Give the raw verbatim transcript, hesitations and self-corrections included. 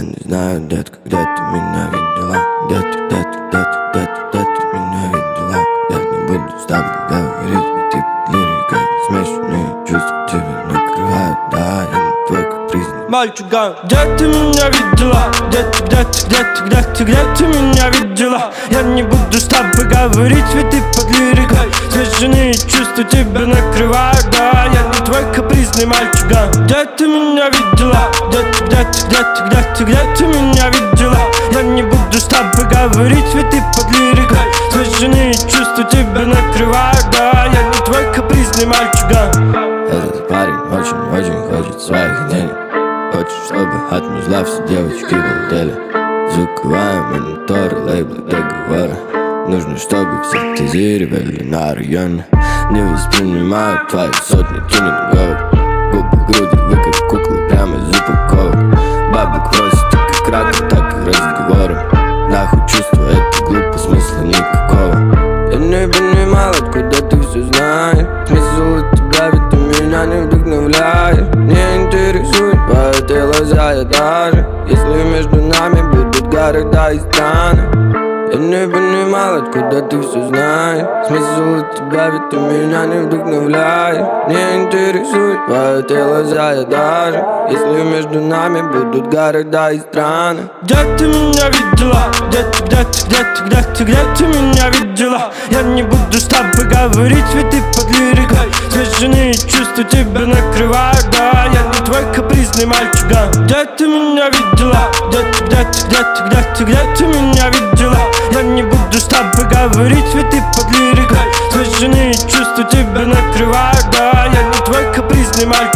не знаю, детка, где ты меня видела? Где ты, где ты, где ты, где ты, где ты меня видела? Я не буду с тобой говорить, ведь ты под лирикой. Смешанные чувства тебя накрывают, да, я не твой капризный мальчуган. Где ты меня видела? Где ты, где ты, где ты, где ты, где ты меня видела? Я не буду с тобой говорить, ведь ты под лирикой. Смешанные чувства тебя накрывают, да, я не твой капризный мальчуган. Где ты меня видела? Где ты, где ты, где ты, где ты, где ты меня видела? Я не буду с тобой говорить, ведь ты под лирикой. Смешанные чувства тебя накрывают, да, я не твой капризный мальчуган. Этот парень очень-очень хочет своих денег. Хочет, чтобы от музла все девочки балдели. Звуковая, мониторы, лейблы, договоры. Нужно, чтобы все тезировали на районе. Не воспринимают твои сотни тюнинговых. Губы, груди, вы как куклы, прямо из упаковок. Бабок просит и как раком, так и разговором. Нахуй чувства, это глупо, смысла никакого. Я не понимал, откуда ты все знаешь. Смысл от тебя, ведь ты меня не вдохновляешь. Не интересует твои этой глаза, я даже если между нами будут города и страны. Я не понимал, откуда ты все знаешь. Смысл от тебя, ведь ты меня не вдохновляешь. Не интересует твои этой глаза, я даже если между нами будут города и страны. Где ты меня видела? Где ты, где ты, где ты, где ты, где ты меня видела? Я не буду с тобой говорить, ведь ты под лирикой. Смешанные чувства тебя накрывают, да, я не твой капризный мальчуган. Где ты меня видела? Где ты, где ты, где ты, где ты, где ты меня видела? Я не буду с тобой говорить, ведь ты под лирикой. Смешанные чувства тебя накрывают, да, я не твой капризный мальчуган.